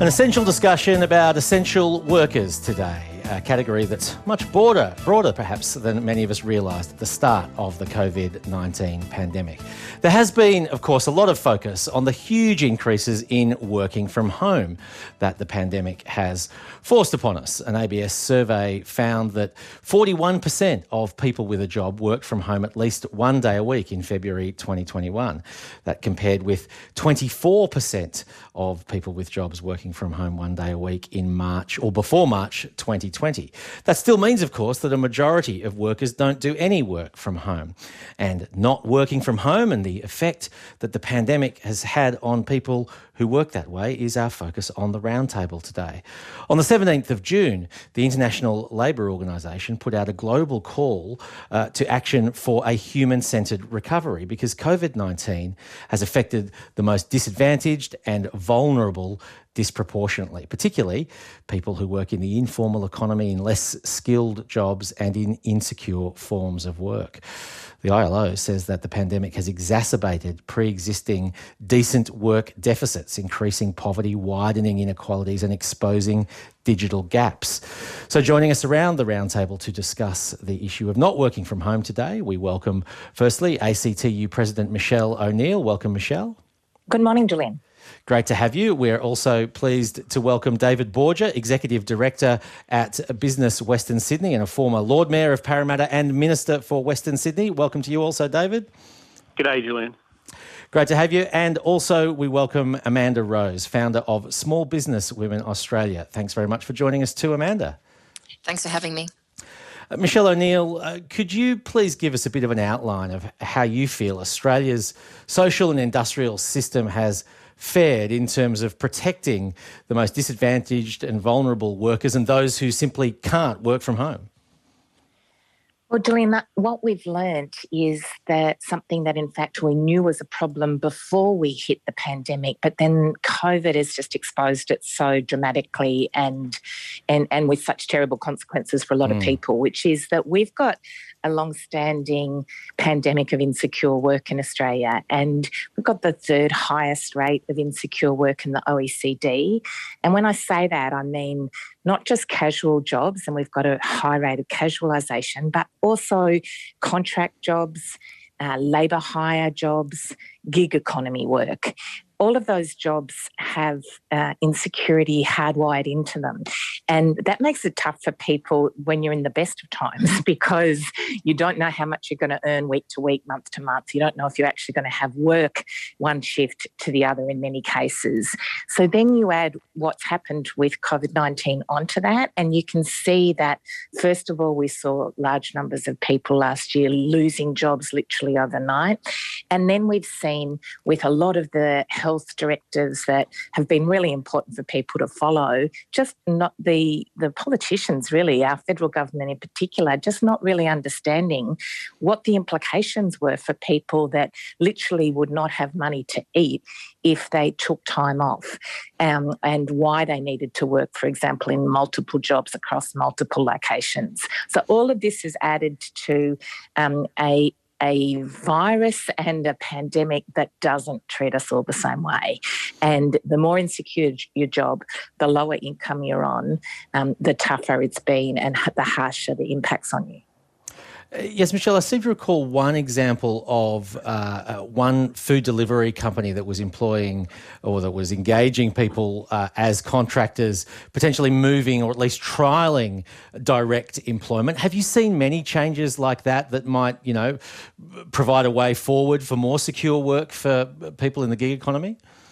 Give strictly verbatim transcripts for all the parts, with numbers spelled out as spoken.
An essential discussion about essential workers today, a category that's much broader, broader perhaps than many of us realised at the start of the COVID nineteen pandemic. There has been, of course, a lot of focus on the huge increases in working from home that the pandemic has forced upon us. An A B S survey found that forty-one percent of people with a job worked from home at least one day a week in February twenty twenty-one. That compared with twenty-four percent of people with jobs working from home one day a week in March or before March twenty twenty. That still means, of course, that a majority of workers don't do any work from home. And not working from home and the effect that the pandemic has had on people who work that way is our focus on the roundtable today. On the seventeenth of June, the International Labour Organisation put out a global call uh, to action for a human-centred recovery because COVID nineteen has affected the most disadvantaged and vulnerable disproportionately, particularly people who work in the informal economy, in less skilled jobs and in insecure forms of work. The I L O says that the pandemic has exacerbated pre-existing decent work deficits, increasing poverty, widening inequalities and exposing digital gaps. So joining us around the roundtable to discuss the issue of not working from home today, we welcome, firstly, A C T U President Michelle O'Neill. Welcome, Michelle. Good morning, Julian. Great to have you. We're also pleased to welcome David Borger, Executive Director at Business Western Sydney and a former Lord Mayor of Parramatta and Minister for Western Sydney. Welcome to you also, David. G'day, Julian. Great to have you. And also we welcome Amanda Rose, founder of Small Business Women Australia. Thanks very much for joining us too, Amanda. Thanks for having me. Uh, Michelle O'Neill, uh, could you please give us a bit of an outline of how you feel Australia's social and industrial system has fared in terms of protecting the most disadvantaged and vulnerable workers and those who simply can't work from home? Well, Julian, that, what we've learnt is that something that in fact we knew was a problem before we hit the pandemic, but then COVID has just exposed it so dramatically and and, and with such terrible consequences for a lot mm. of people, which is that we've got a long-standing pandemic of insecure work in Australia, and we've got the third highest rate of insecure work in the O E C D. And when I say that, I mean not just casual jobs, and we've got a high rate of casualisation, but also contract jobs, uh, labour hire jobs, gig economy work. All of those jobs have uh, insecurity hardwired into them. And that makes it tough for people when you're in the best of times because you don't know how much you're going to earn week to week, month to month. You don't know if you're actually going to have work one shift to the other in many cases. So then you add what's happened with COVID nineteen onto that, and you can see that, first of all, we saw large numbers of people last year losing jobs literally overnight. And then we've seen with a lot of the health directives that have been really important for people to follow, just not the, the politicians really, our federal government in particular, just not really understanding what the implications were for people that literally would not have money to eat if they took time off, um, and why they needed to work, for example, in multiple jobs across multiple locations. So all of this is added to um, a a virus and a pandemic that doesn't treat us all the same way. And the more insecure your job, the lower income you're on, um, the tougher it's been and the harsher the impacts on you. Yes, Michelle, I seem to recall one example of uh, uh, one food delivery company that was employing or that was engaging people uh, as contractors, potentially moving or at least trialling direct employment. Have you seen many changes like that that might, you know, provide a way forward for more secure work for people in the gig economy?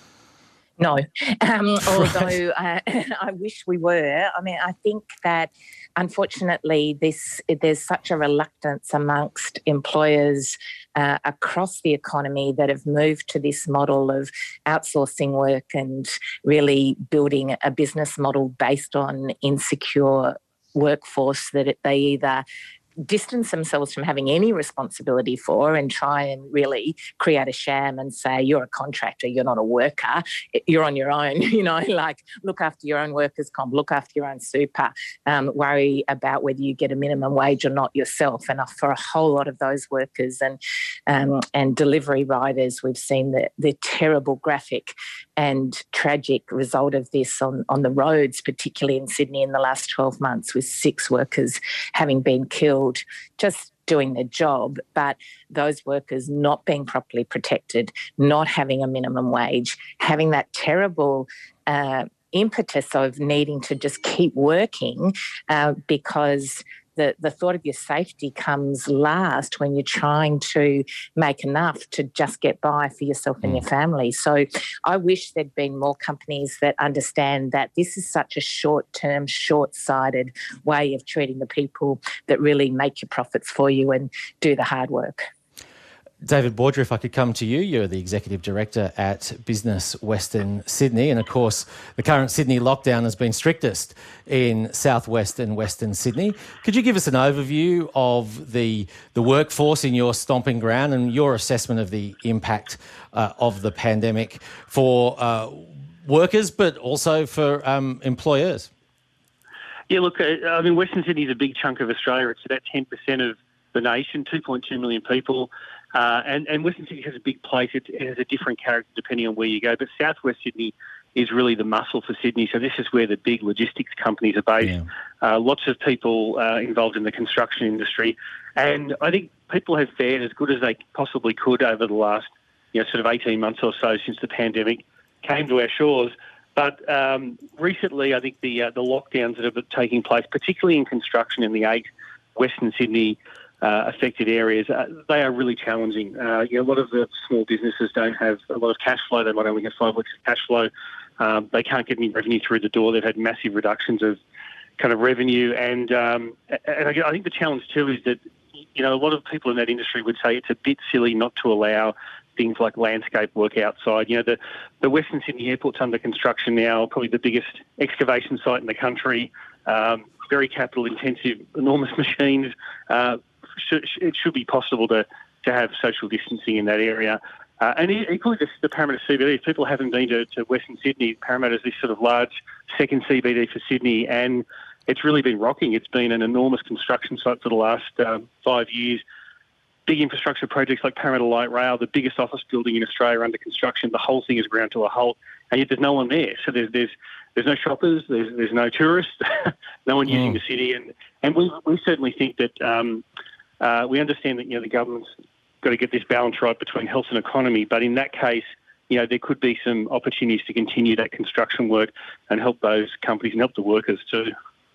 No, um, although uh, I wish we were. I mean, I think that unfortunately this there's such a reluctance amongst employers uh, across the economy that have moved to this model of outsourcing work and really building a business model based on insecure workforce that it, they either distance themselves from having any responsibility for and try and really create a sham and say, you're a contractor, you're not a worker, you're on your own, you know, like look after your own workers' comp, look after your own super, um, worry about whether you get a minimum wage or not yourself. And for a whole lot of those workers and um, and delivery riders, we've seen the, the terrible graphic and tragic result of this on, on the roads, particularly in Sydney in the last twelve months, with six workers having been killed just doing their job, but those workers not being properly protected, not having a minimum wage, having that terrible uh, impetus of needing to just keep working uh, because the, the thought of your safety comes last when you're trying to make enough to just get by for yourself and your family. So I wish there'd been more companies that understand that this is such a short-term, short-sighted way of treating the people that really make your profits for you and do the hard work. David Border, if I could come to you, you're the Executive Director at Business Western Sydney, and of course the current Sydney lockdown has been strictest in southwest and western Sydney. Could you give us an overview of the the workforce in your stomping ground and your assessment of the impact uh, of the pandemic for uh, workers but also for um, employers? Yeah, look, I mean, Western Sydney is a big chunk of Australia. It's about ten percent of the nation, two point two million people. Uh, and, and Western Sydney has a big place. It, it has a different character depending on where you go. But southwest Sydney is really the muscle for Sydney. So this is where the big logistics companies are based. Yeah. Uh, lots of people uh, involved in the construction industry. And I think people have fared as good as they possibly could over the last, you know, sort of eighteen months or so since the pandemic came to our shores. But um, recently, I think the uh, the lockdowns that have been taking place, particularly in construction in the eight Western Sydney Uh, affected areas, uh, they are really challenging. Uh, you know, a lot of the small businesses don't have a lot of cash flow. They might only have five weeks of cash flow. Um, they can't get any revenue through the door. They've had massive reductions of kind of revenue. And um, and I think the challenge too is that, you know, a lot of people in that industry would say it's a bit silly not to allow things like landscape work outside. You know, the, the Western Sydney Airport's under construction now, probably the biggest excavation site in the country, um, very capital intensive, enormous machines. Uh, It should be possible to, to have social distancing in that area. Uh, and equally, the, the Parramatta C B D, if people haven't been to, to Western Sydney, Parramatta is this sort of large second C B D for Sydney, and it's really been rocking. It's been an enormous construction site for the last um, five years. Big infrastructure projects like Parramatta Light Rail, the biggest office building in Australia under construction. The whole thing is ground to a halt, and yet there's no one there. So there's there's there's no shoppers, there's there's no tourists, no one using mm. the city, and and we we certainly think that. Um, Uh, we understand that, you know, the government's got to get this balance right between health and economy, but in that case, you know, there could be some opportunities to continue that construction work and help those companies and help the workers too.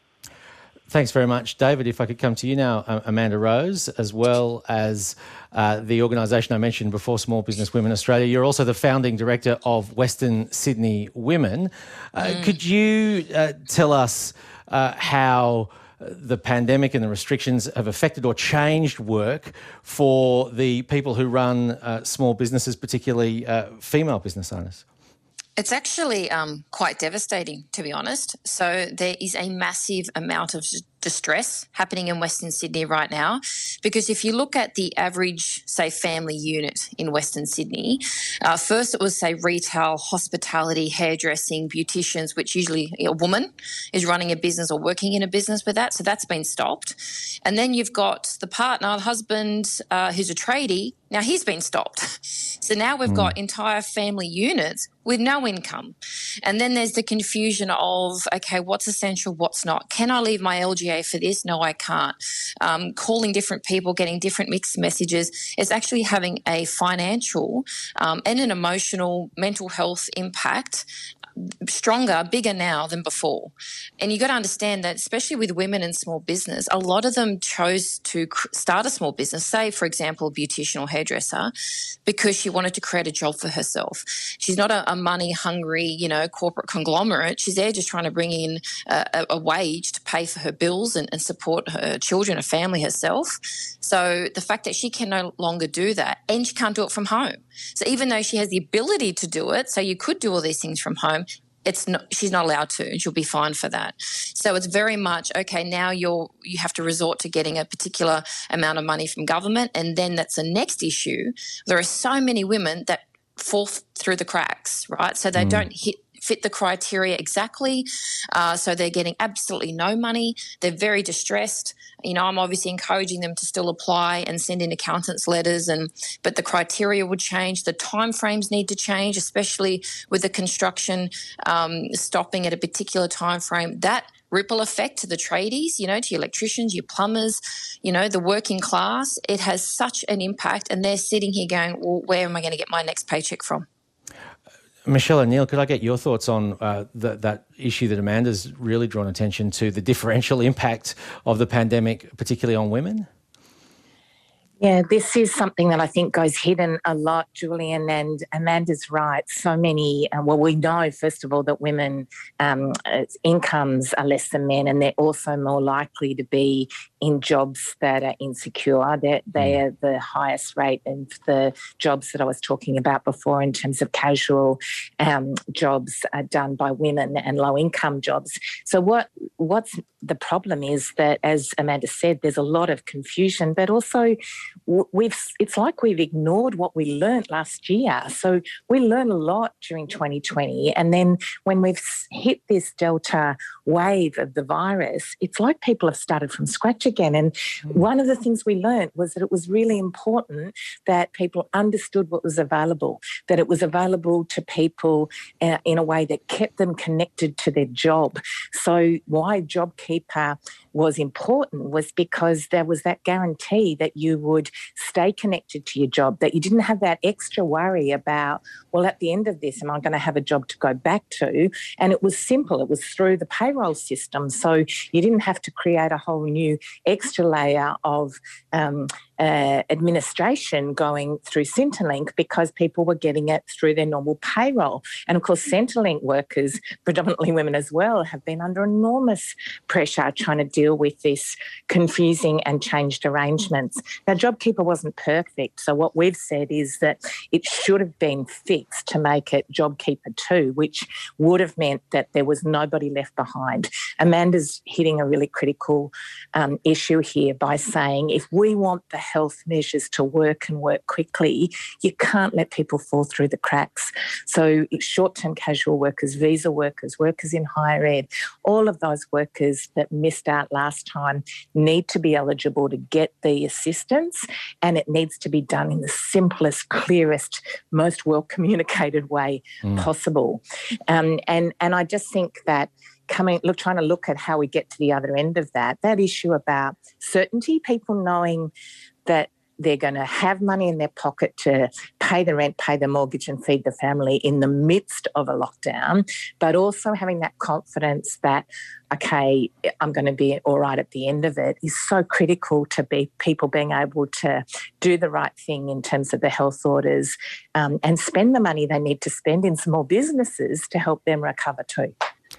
Thanks very much, David. If I could come to you now, uh, Amanda Rose, as well as uh, the organisation I mentioned before, Small Business Women Australia. You're also the founding director of Western Sydney Women. Uh, mm. Could you uh, tell us uh, how the pandemic and the restrictions have affected or changed work for the people who run uh, small businesses, particularly uh, female business owners? It's actually um, quite devastating, to be honest. So there is a massive amount of distress happening in Western Sydney right now, because if you look at the average, say, family unit in Western Sydney, uh, first it was, say, retail, hospitality, hairdressing, beauticians, which usually a woman is running a business or working in a business with that, so that's been stopped. And then you've got the partner, the husband, uh, who's a tradie. Now he's been stopped. So now we've mm. got entire family units with no income. And then there's the confusion of, okay, what's essential, what's not? Can I leave my L G A for this? No, I can't. Um, calling different people, getting different mixed messages. It's actually having a financial um, and an emotional mental health impact stronger, bigger now than before. And you got to understand that, especially with women in small business, a lot of them chose to start a small business, say, for example, a beautician or hairdresser, because she wanted to create a job for herself. She's not a, a money-hungry, you know, corporate conglomerate. She's there just trying to bring in a, a wage to pay for her bills and, and support her children, her family, herself. So the fact that she can no longer do that, and she can't do it from home. So even though she has the ability to do it, so you could do all these things from home, it's not, she's not allowed to, and she'll be fined for that. So it's very much, okay, now you're you have to resort to getting a particular amount of money from government, and then that's the next issue. There are so many women that fall through the cracks, right? So they mm. don't hit fit the criteria exactly. Uh, so they're getting absolutely no money. They're very distressed. You know, I'm obviously encouraging them to still apply and send in accountants' letters, and but the criteria would change. The timeframes need to change, especially with the construction um, stopping at a particular timeframe. That ripple effect to the tradies, you know, to your electricians, your plumbers, you know, the working class, it has such an impact, and they're sitting here going, well, where am I going to get my next paycheck from? Michelle and Neil, could I get your thoughts on uh, the, that issue that Amanda's really drawn attention to, the differential impact of the pandemic, particularly on women? Yeah, this is something that I think goes hidden a lot, Julian, and Amanda's right. So many, uh, well, we know, first of all, that women um, incomes are less than men, and they're also more likely to be in jobs that are insecure. They're, they are the highest rate of the jobs that I was talking about before in terms of casual um, jobs are done by women and low-income jobs. So what what's the problem is that, as Amanda said, there's a lot of confusion, but also we've it's like we've ignored what we learnt last year. So we learned a lot during twenty twenty, and then when we've hit this Delta wave of the virus, it's like people have started from scratch again. And mm. one of the things we learnt was that it was really important that people understood what was available, that it was available to people uh, in a way that kept them connected to their job. So why JobKeeper was important was because there was that guarantee that you would stay connected to your job, that you didn't have that extra worry about, well, at the end of this, am I going to have a job to go back to? And it was simple. It was through the payroll system. So you didn't have to create a whole new extra layer of um, uh, administration going through Centrelink, because people were getting it through their normal payroll. And, of course, Centrelink workers, predominantly women as well, have been under enormous pressure trying to deal with this confusing and changed arrangements. Now, JobKeeper wasn't perfect, so what we've said is that it should have been fixed to make it JobKeeper two, which would have meant that there was nobody left behind. Amanda's hitting a really critical um, issue here by saying if we want the health measures to work and work quickly, you can't let people fall through the cracks. So short-term casual workers, visa workers, workers in higher ed, all of those workers that missed out last time need to be eligible to get the assistance, and it needs to be done in the simplest, clearest, most well-communicated way mm. possible. Um, and, and I just think that coming, look, trying to look at how we get to the other end of that, that issue about certainty, people knowing that they're going to have money in their pocket to pay the rent, pay the mortgage and feed the family in the midst of a lockdown, but also having that confidence that, okay, I'm going to be all right at the end of it, is so critical to be people being able to do the right thing in terms of the health orders um, and spend the money they need to spend in small businesses to help them recover too.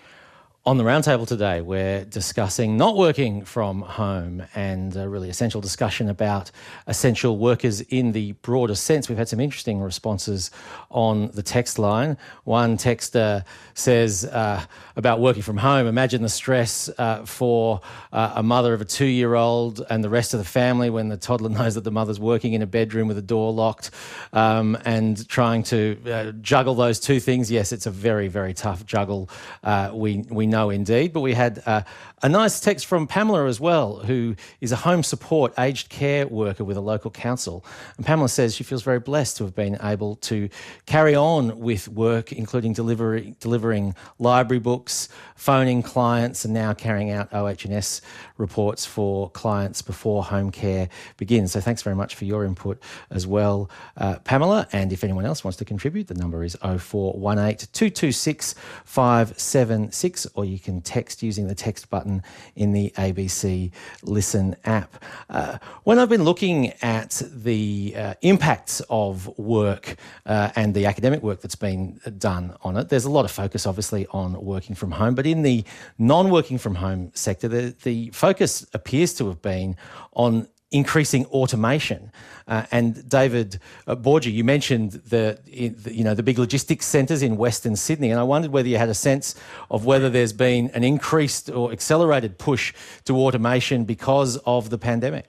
On the roundtable today, we're discussing not working from home and a really essential discussion about essential workers in the broader sense. We've had some interesting responses on the text line. One texter says uh, about working from home, imagine the stress uh, for uh, a mother of a two-year-old and the rest of the family when the toddler knows that the mother's working in a bedroom with a door locked um, and trying to uh, juggle those two things. Yes, it's a very, very tough juggle. Uh, we we know indeed, but we had uh, a nice text from Pamela as well, who is a home support aged care worker with a local council. And Pamela says she feels very blessed to have been able to carry on with work, including delivery, delivering library books, phoning clients, and now carrying out O H and S reports for clients before home care begins. So thanks very much for your input as well, uh, Pamela. And if anyone else wants to contribute, the number is oh four one eight, two two six, five seven six, or you can text using the text button in the A B C Listen app. Uh, when I've been looking at the uh, impacts of work uh, and the academic work that's been done on it, there's a lot of focus obviously on working from home, but in the non-working from home sector, the, the focus appears to have been on increasing automation. Uh, and David uh, Borgie, you mentioned the, the you know the big logistics centres in Western Sydney, and I wondered whether you had a sense of whether there's been an increased or accelerated push to automation because of the pandemic.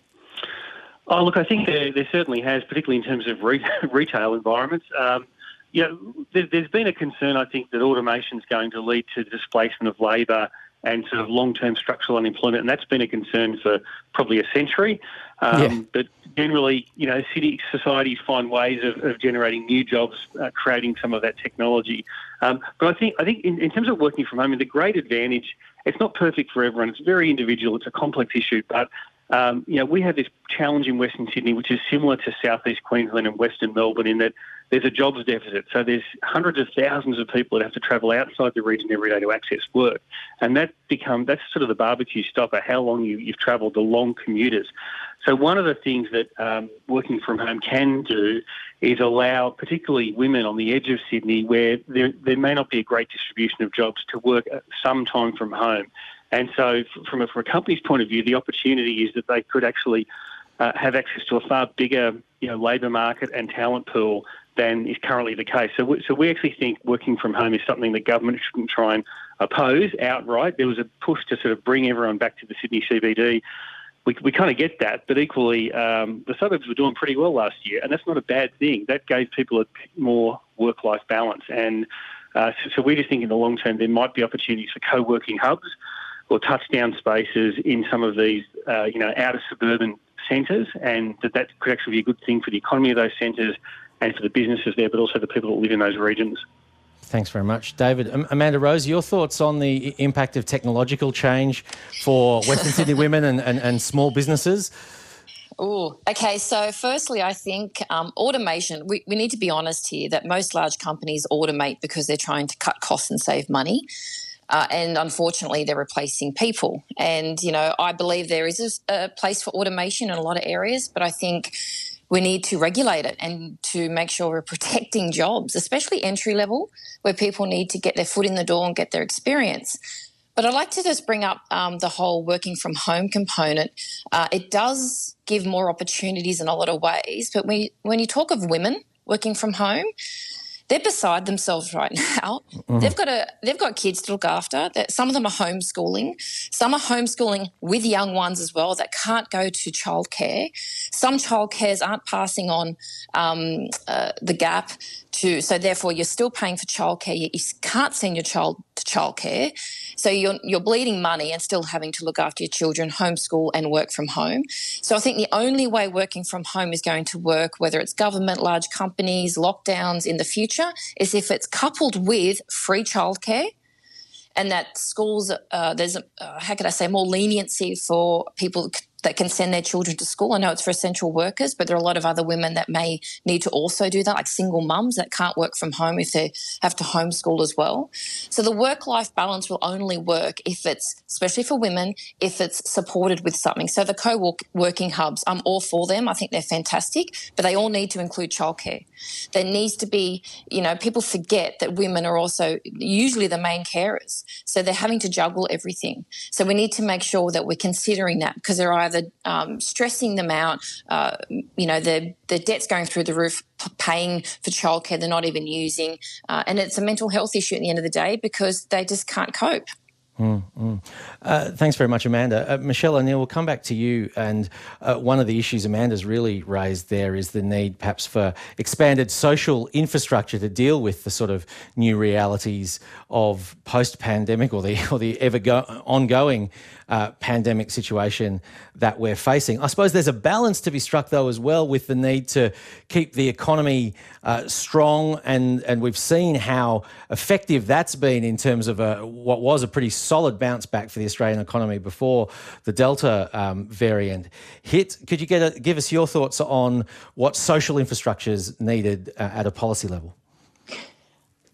Oh, look, I think there, there certainly has, particularly in terms of re- retail environments. Um, you know, there, there's been a concern, I think, that automation is going to lead to displacement of labour and sort of long-term structural unemployment, and that's been a concern for probably a century. Um, yeah. But generally, you know, city societies find ways of, of generating new jobs, uh, creating some of that technology. Um, but I think I think in, in terms of working from home, the great advantage, it's not perfect for everyone. It's very individual. It's a complex issue, but um, you know, we have this challenge in Western Sydney, which is similar to Southeast Queensland and Western Melbourne, in that there's a jobs deficit. So there's hundreds of thousands of people that have to travel outside the region every day to access work. And that become that's sort of the barbecue stopper, how long you, you've travelled, the long commuters. So one of the things that um, working from home can do is allow particularly women on the edge of Sydney, where there, there may not be a great distribution of jobs, to work some time from home. And so from a, from a company's point of view, the opportunity is that they could actually uh, have access to a far bigger, you know, labour market and talent pool than is currently the case. So we, so we actually think working from home is something that government shouldn't try and oppose outright. There was a push to sort of bring everyone back to the Sydney C B D. We, we kind of get that, but equally um, the suburbs were doing pretty well last year, and that's not a bad thing. That gave people a more work-life balance. And uh, so, so we just think in the long term there might be opportunities for co-working hubs or touchdown spaces in some of these, uh, you know, outer suburban centres, and that that could actually be a good thing for the economy of those centres and for the businesses there, but also the people that live in those regions. Thanks very much, David. Um, Amanda Rose, your thoughts on the impact of technological change for Western Sydney women and, and, and small businesses? Oh, okay. So firstly, I think um, automation, we, we need to be honest here that most large companies automate because they're trying to cut costs and save money. Uh, and unfortunately, they're replacing people. And, you know, I believe there is a place for automation in a lot of areas, but I think we need to regulate it and to make sure we're protecting jobs, especially entry level, where people need to get their foot in the door and get their experience. But I'd like to just bring up um, the whole working from home component. Uh, it does give more opportunities in a lot of ways, but when, when you talk of women working from home, they're beside themselves right now. Mm-hmm. They've got a they've got kids to look after. Some of them are homeschooling. Some are homeschooling with young ones as well that can't go to childcare. Some childcares aren't passing on um, uh, the gap to, so therefore you're still paying for childcare. You can't send your child to childcare. So you're you're bleeding money and still having to look after your children, homeschool and work from home. So I think the only way working from home is going to work, whether it's government, large companies, lockdowns in the future, is if it's coupled with free childcare, and that schools, uh, there's, a, uh, how could I say, more leniency for people that can send their children to school. I know it's for essential workers, but there are a lot of other women that may need to also do that, like single mums that can't work from home if they have to homeschool as well. So the work-life balance will only work if it's, especially for women, if it's supported with something. So the co-working hubs, I'm all for them. I think they're fantastic, but they all need to include childcare. There needs to be, you know, people forget that women are also usually the main carers. So they're having to juggle everything. So we need to make sure that we're considering that, because they're either um, stressing them out, uh, you know, the the debt's going through the roof, p- paying for childcare they're not even using, uh, and it's a mental health issue at the end of the day because they just can't cope. Mm, mm. Uh, thanks very much, Amanda. Uh, Michelle O'Neill, we'll come back to you. And uh, one of the issues Amanda's really raised there is the need perhaps for expanded social infrastructure to deal with the sort of new realities of post-pandemic or the or the ever go- ongoing uh, pandemic situation that we're facing. I suppose there's a balance to be struck, though, as well, with the need to keep the economy uh, strong. And, and we've seen how effective that's been in terms of a, what was a pretty solid bounce back for the Australian economy before the Delta um, variant hit. Could you get a, give us your thoughts on what social infrastructure is needed uh, at a policy level?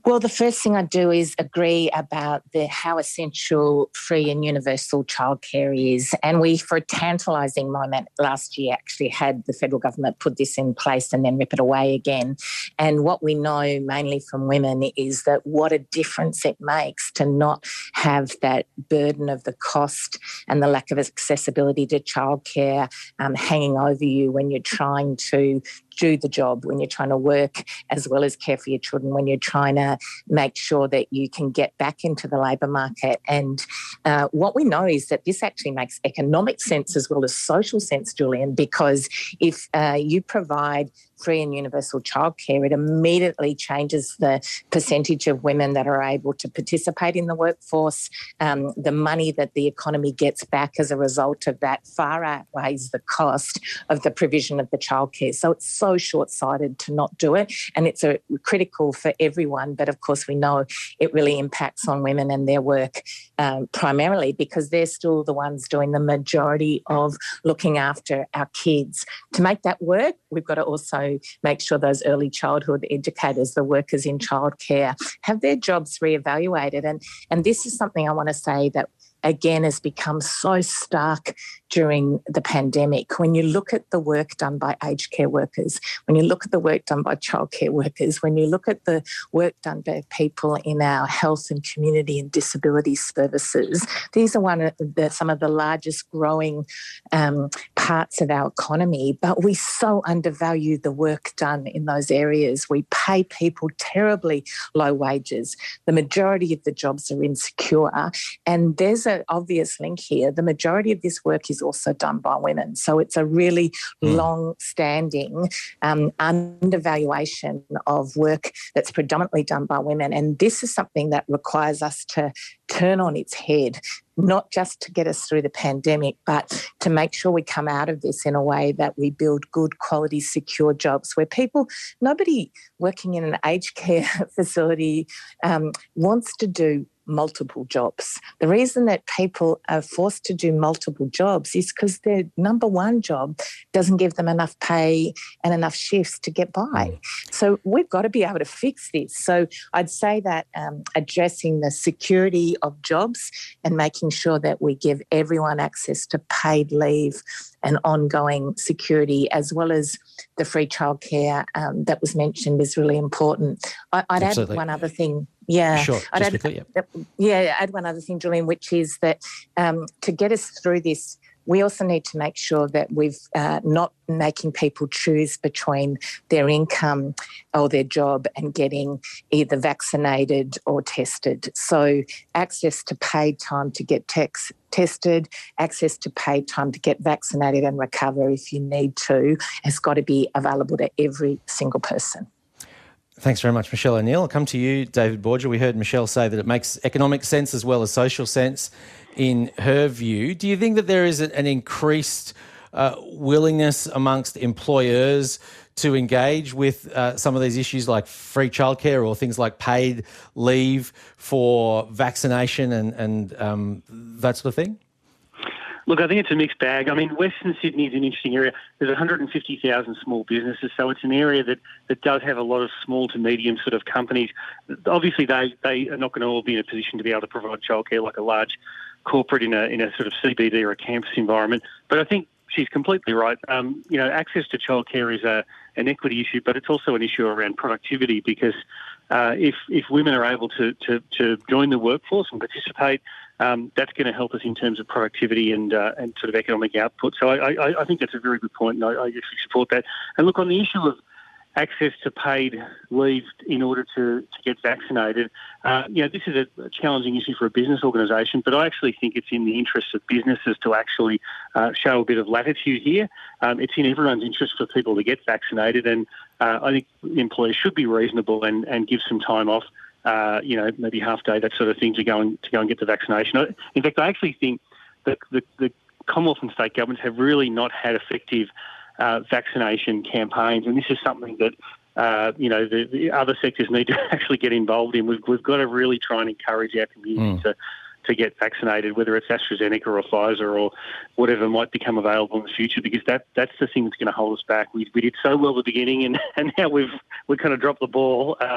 Well, the first thing I do is agree about the how essential free and universal childcare is. And we, for a tantalising moment last year, actually had the federal government put this in place and then rip it away again. And what we know mainly from women is that what a difference it makes to not have that burden of the cost and the lack of accessibility to childcare um, hanging over you when you're trying to do the job, when you're trying to work as well as care for your children, when you're trying to make sure that you can get back into the labour market. And uh, what we know is that this actually makes economic sense as well as social sense, Julian, because if uh, you provide free and universal childcare, it immediately changes the percentage of women that are able to participate in the workforce. Um, the money that the economy gets back as a result of that far outweighs the cost of the provision of the childcare. So it's so short-sighted to not do it, and it's a, critical for everyone. But of course, we know it really impacts on women and their work um, primarily because they're still the ones doing the majority of looking after our kids. To make that work, we've got to also make sure those early childhood educators, the workers in childcare, have their jobs reevaluated. And, and this is something I want to say that, again, has become so stark during the pandemic. When you look at the work done by aged care workers, when you look at the work done by childcare workers, when you look at the work done by people in our health and community and disability services, these are one of the, some of the largest growing um, parts of our economy, but we so undervalue the work done in those areas. We pay people terribly low wages. The majority of the jobs are insecure, and there's an obvious link here. The majority of this work is also done by women. So it's a really mm. long-standing um, undervaluation of work that's predominantly done by women. And this is something that requires us to turn on its head, not just to get us through the pandemic, but to make sure we come out of this in a way that we build good quality, secure jobs where people, nobody working in an aged care facility um, wants to do multiple jobs. The reason that people are forced to do multiple jobs is because their number one job doesn't give them enough pay and enough shifts to get by. So we've got to be able to fix this. So I'd say that um, addressing the security of jobs and making sure that we give everyone access to paid leave and ongoing security, as well as the free childcare um, that was mentioned, is really important. I, I'd Absolutely. add one other thing. Yeah, sure. I'd Just add, quickly, yeah. yeah, add one other thing, Julian, which is that um, to get us through this, we also need to make sure that we've uh, not making people choose between their income or their job and getting either vaccinated or tested. So access to paid time to get tex- tested, access to paid time to get vaccinated and recover if you need to, has got to be available to every single person. Thanks very much, Michelle O'Neill. I'll come to you, David Borger. We heard Michelle say that it makes economic sense as well as social sense in her view. Do you think that there is an increased uh, willingness amongst employers to engage with uh, some of these issues like free childcare or things like paid leave for vaccination and, and um, that sort of thing? Look, I think it's a mixed bag. I mean, Western Sydney is an interesting area. There's one hundred fifty thousand small businesses, so it's an area that, that does have a lot of small to medium sort of companies. Obviously, they, they are not going to all be in a position to be able to provide childcare like a large corporate in a in a sort of C B D or a campus environment. But I think she's completely right. Um, you know, access to childcare is a an equity issue, but it's also an issue around productivity because uh, if if women are able to, to, to join the workforce and participate, um, that's going to help us in terms of productivity and uh, and sort of economic output. So I, I, I think that's a very good point, and I, I actually support that. And look, on the issue of access to paid leave in order to, to get vaccinated, uh, you know, this is a challenging issue for a business organisation, but I actually think it's in the interests of businesses to actually uh, show a bit of latitude here. Um, it's in everyone's interest for people to get vaccinated, and uh, I think employers should be reasonable and, and give some time off, uh, you know, maybe half day, that sort of thing, to go and, to go and get the vaccination. In fact, I actually think that the, the Commonwealth and state governments have really not had effective Uh, vaccination campaigns, and this is something that uh, you know the, the other sectors need to actually get involved in. We've, we've got to really try and encourage our community mm. to to get vaccinated, whether it's AstraZeneca or Pfizer or whatever might become available in the future, because that that's the thing that's going to hold us back. We we did so well at the beginning, and, and now we've we kind of dropped the ball. Uh,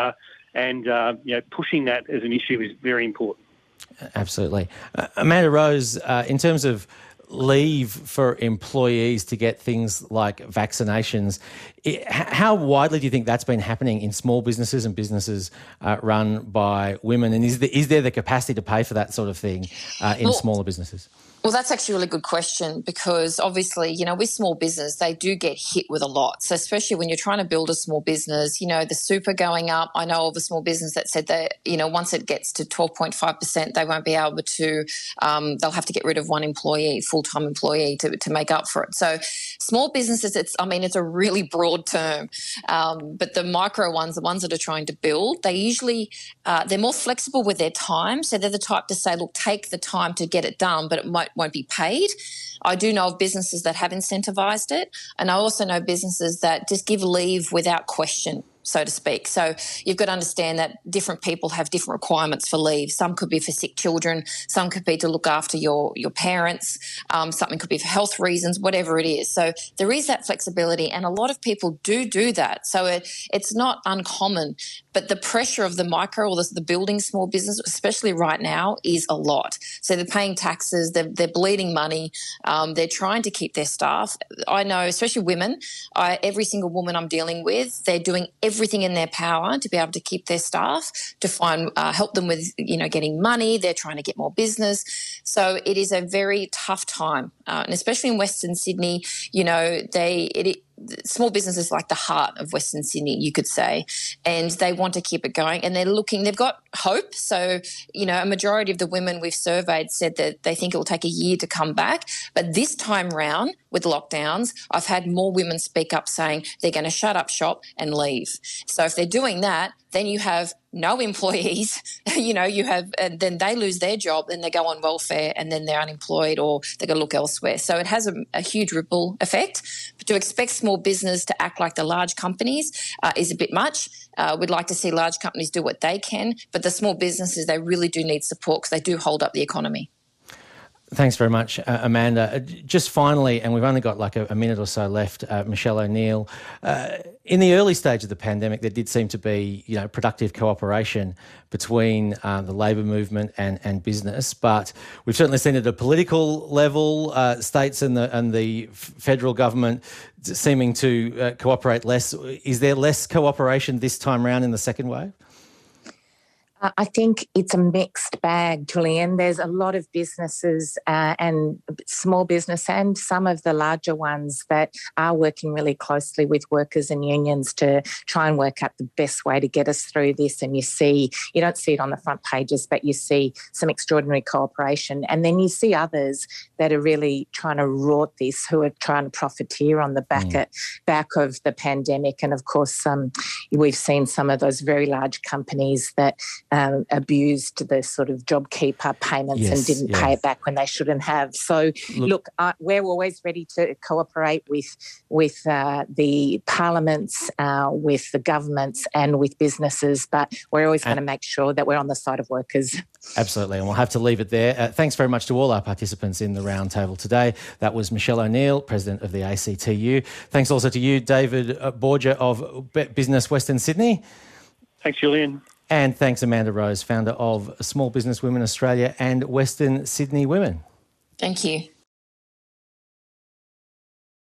and uh, you know, pushing that as an issue is very important. Absolutely. Uh, Amanda Rose, uh, in terms of leave for employees to get things like vaccinations, it, how widely do you think that's been happening in small businesses and businesses uh, run by women? And is, the, is there the capacity to pay for that sort of thing uh, in well, smaller businesses? Well, that's actually a really good question, because obviously, you know, with small business, they do get hit with a lot. So especially when you're trying to build a small business, you know, the super going up. I know of a small business that said that, you know, once it gets to twelve point five percent, they won't be able to, um, they'll have to get rid of one employee, full-time employee to, to make up for it. So small businesses, it's, I mean, it's a really broad term, um, but the micro ones, the ones that are trying to build, they usually, uh, they're more flexible with their time. So they're the type to say, look, take the time to get it done, but it might won't be paid. I do know of businesses that have incentivised it, and I also know businesses that just give leave without question, so to speak. So you've got to understand that different people have different requirements for leave. Some could be for sick children, some could be to look after your, your parents, um, something could be for health reasons, whatever it is. So there is that flexibility, and a lot of people do do that. So it, it's not uncommon, but the pressure of the micro or the, the building small business, especially right now, is a lot. So they're paying taxes, they're, they're bleeding money, um, they're trying to keep their staff. I know, especially women, I, every single woman I'm dealing with, they're doing everything everything in their power to be able to keep their staff, to find uh, help them with, you know, getting money. They're trying to get more business. So it is a very tough time, uh, and especially in Western Sydney, you know, they it, it small business is like the heart of Western Sydney, you could say, and they want to keep it going, and they're looking, they've got hope. So, you know, a majority of the women we've surveyed said that they think it will take a year to come back. But this time round with lockdowns, I've had more women speak up saying they're going to shut up shop and leave. So if they're doing that, then you have no employees, you know, you have, and then they lose their job, then they go on welfare, and then they're unemployed, or they're going to look elsewhere. So it has a, a huge ripple effect. But to expect small business to act like the large companies uh, is a bit much. Uh, we'd like to see large companies do what they can, but the small businesses, they really do need support because they do hold up the economy. Thanks very much, uh, Amanda. Uh, just finally, and we've only got like a, a minute or so left, uh, Michelle O'Neill, uh, in the early stage of the pandemic, there did seem to be, you know, productive cooperation between uh, the labour movement and, and business, but we've certainly seen at a political level, uh, states and the and the federal government seeming to uh, cooperate less. Is there less cooperation this time round in the second wave? Uh, I think it's a mixed bag, Julian. There's a lot of businesses uh, and small business and some of the larger ones that are working really closely with workers and unions to try and work out the best way to get us through this. And you see, you don't see it on the front pages, but you see some extraordinary cooperation. And then you see others that are really trying to rort this, who are trying to profiteer on the back, mm. at, back of the pandemic. And of course, um, we've seen some of those very large companies that Um, abused the sort of JobKeeper payments yes, and didn't yeah. pay it back when they shouldn't have. So, look, look uh, we're always ready to cooperate with with uh, the parliaments, uh, with the governments and with businesses, but we're always going to make sure that we're on the side of workers. Absolutely, and we'll have to leave it there. Uh, thanks very much to all our participants in the roundtable today. That was Michelle O'Neill, President of the A C T U. Thanks also to you, David Borger of Business Western Sydney. Thanks, Julian. And thanks, Amanda Rose, founder of Small Business Women Australia and Western Sydney Women. Thank you.